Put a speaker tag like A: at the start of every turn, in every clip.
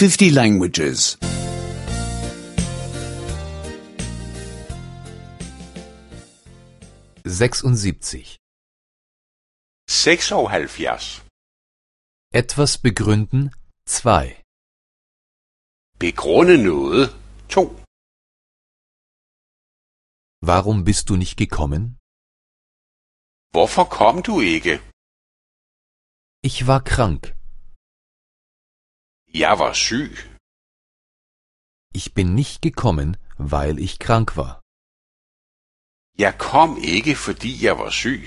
A: 50 languages.
B: 76.
C: 76.
B: Etwas begründen 2.
C: Begrunde noget 2.
B: Warum bist du nicht gekommen?
C: Hvorfor kom du ikke?
B: Ich war krank.
C: Jeg var syg.
B: Ich bin nicht gekommen, weil ich krank war.
C: Jeg kom ikke, fordi jeg var syg.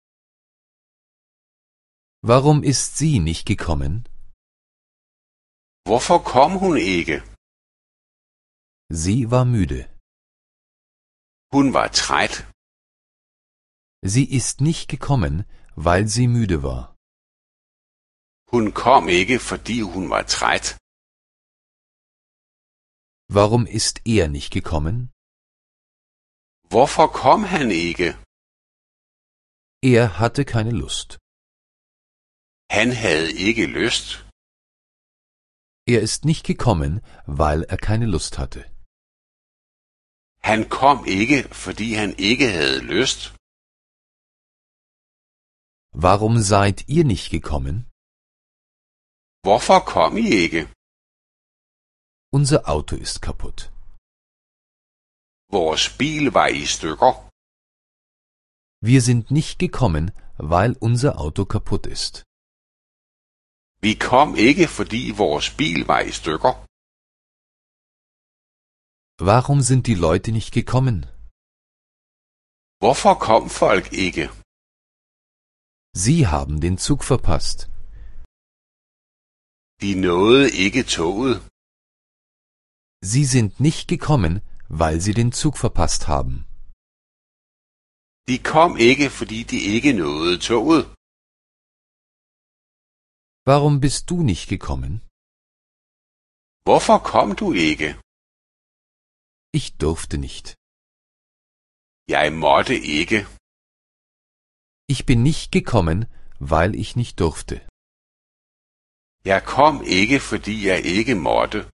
B: Warum ist sie nicht gekommen?
C: Hvorfor kom hun ikke?
B: Sie war müde.
C: Hun var træt.
B: Sie ist nicht gekommen, weil sie müde war.
C: Hun kom ikke, fordi hun var træt.
B: Warum ist er nicht gekommen?
C: Hvorfor kom han ikke?
B: Er hatte keine Lust.
C: Han havde ikke lyst.
B: Er ist nicht gekommen, weil er keine Lust hatte.
C: Han kom ikke, fordi han ikke havde lyst.
B: Warum seid ihr nicht gekommen?
C: Hvorfor kom I ikke?
B: Unser Auto ist kaputt.
C: Vores bil var i stykker.
B: Wir sind nicht gekommen, weil unser Auto kaputt ist.
C: Vi kom ikke, fordi vores bil var i stykker.
B: Warum sind die Leute nicht gekommen?
C: Hvorfor kom folk ikke?
B: Sie haben den Zug verpasst.
C: De nåede ikke toget.
B: Sie sind nicht gekommen, weil sie den Zug verpasst haben.
C: De kom ikke, fordi de ikke nåede toget.
B: Warum bist du nicht gekommen?
C: Hvorfor kom du ikke?
B: Ich durfte nicht.
C: Jeg måtte ikke.
B: Ich bin nicht gekommen, weil ich nicht durfte.
C: Jeg kom ikke, fordi jeg ikke måtte.